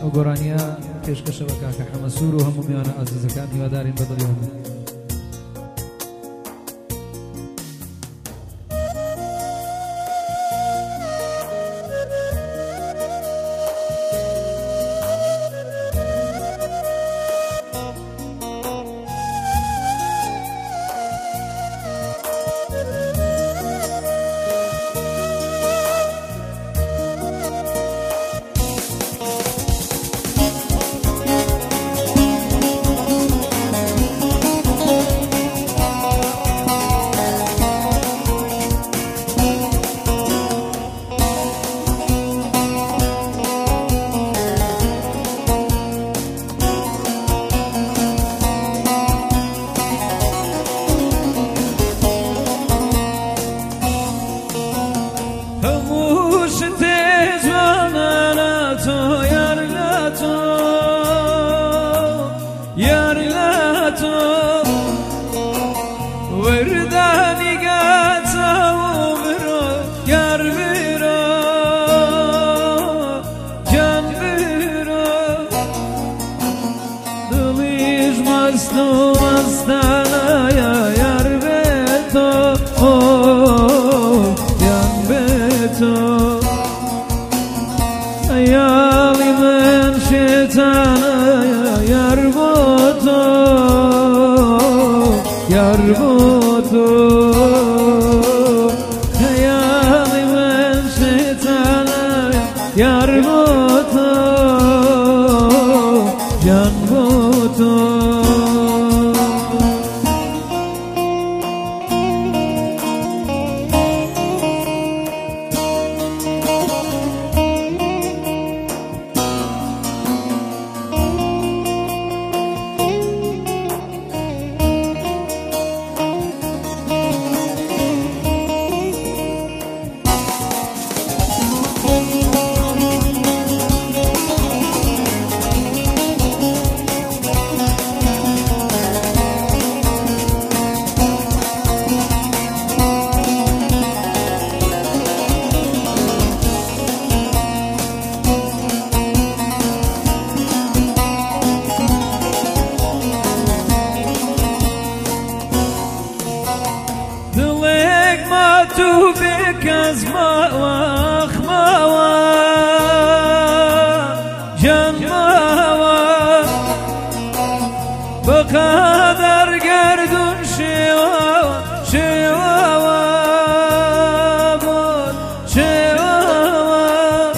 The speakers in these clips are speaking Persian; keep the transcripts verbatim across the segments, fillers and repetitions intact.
ئەو گۆرانیە پێشکەشەوە کاکە حەمەسوور و هەموو میوانە ئازیزەکان هیوادارین بەدڵی هەموو. وردانی گاتا و برو یار برو جان برو دلیش مست و مستانه یار بتو جان بتو ایالی من شیطانه یار بتو یار بتو خیالی من شیطانه یار بتو جان بتو تو بك از ما خماوا جان ماوا بقدر گردون شوا شوا بود شوا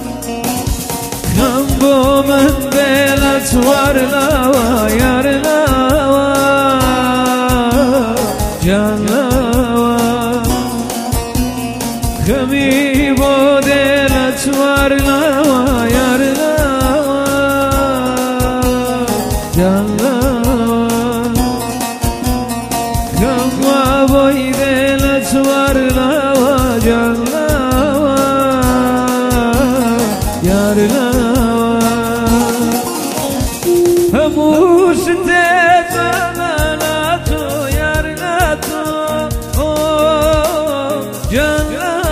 خم بو من بلت ورلاوا یار لاوا جان خمی با دلت ورلاوا یار لاوا جان لاوا خم با دلت ورلاوا جان لاوا یار لاوا هموش تتمنى تو یار لاتو جان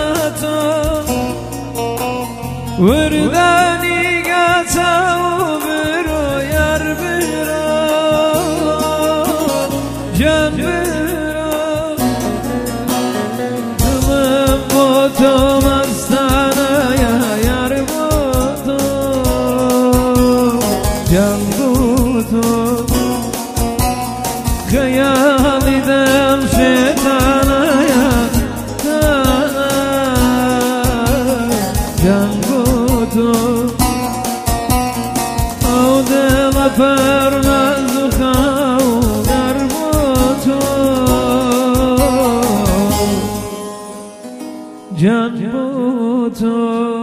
وردانی گاتا و برو یار برو جان برو دلم با تو مستانه یار با تو جان با تو خیالی دل شیطانه جان او دل فرمز خاو در بوتو جان بوتو